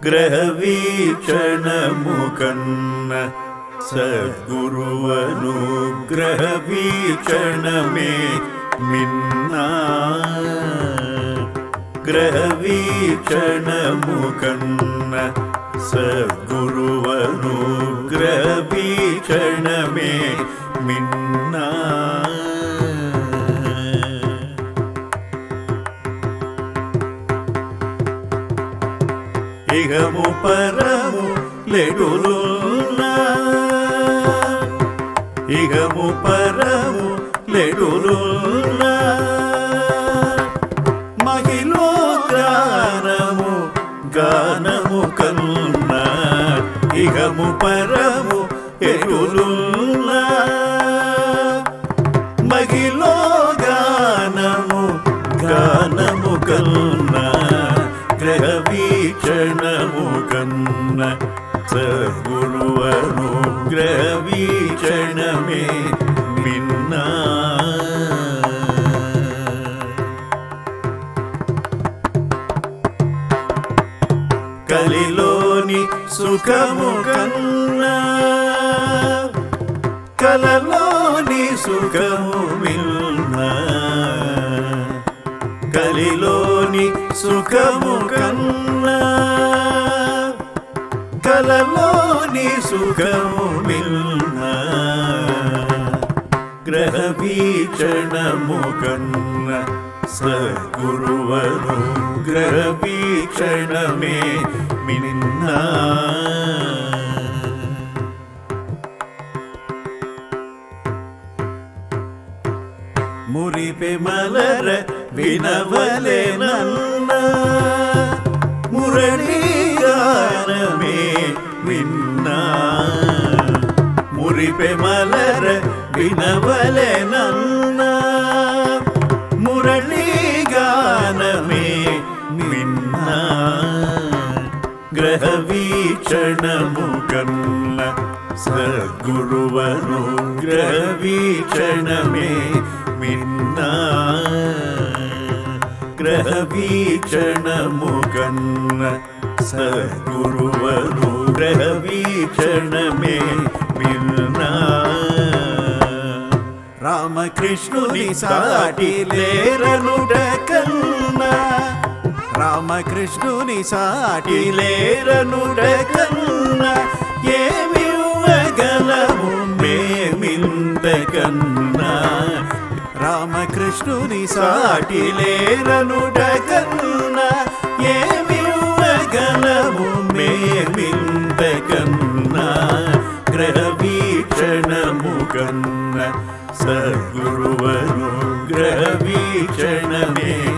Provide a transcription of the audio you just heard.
గ్రహవీక్షణము కన్న సద్గురువనుగ్రహవీక్షణమే మిన్నా గ్రహవీక్షణము కన్న సద్గురువనుగ్రహవీక్షణమే మిన్నా ఇహము పరము లెడులున్నా ఇహము పరము లెడులున్నా మహిలో గానము కన్నా ఇహము పరము ఎడులున్నా మహిలో గానము కన్నా గ్రహవీక్షణము కన్న సద్గురువనుగ్రహవీక్షణమే మిన్నా కలిలోని సుఖము కన్నా కలలోని సుఖము మిన్నా కలిలోని సుఖము కన్నా కలలోని సుఖము మిన్నా గ్రహవీక్షణము కన్నా సద్గురువనుగ్రహవీక్షణమే మిన్నా మురిపె మలర వినవలే నన్న మురళీగానమే విన్నా మురిపె మలర వినవలే నన్న మురళీగానమే విన్నా గ్రహవీక్షణము కన్న సద్గురువనుగ్రహవీక్షణమే మిన్నా గ్రహవీక్షణము కన్న సద్గురువనుగ్రహవీక్షణమే మిన్నా రామకృష్ణుని సాటి లేరనుట కన్నా రామకృష్ణుని సాటి లేరనుట కన్నా ఏమివ్వగలము మేమింతకన్నా రామకృష్ణుని సాటి లేరనుట కన్నా ఏమివ్వగలము మేమింతకన్నా గ్రహవీక్షణము కన్నా సద్గురువనుగ్రహవీక్షణమే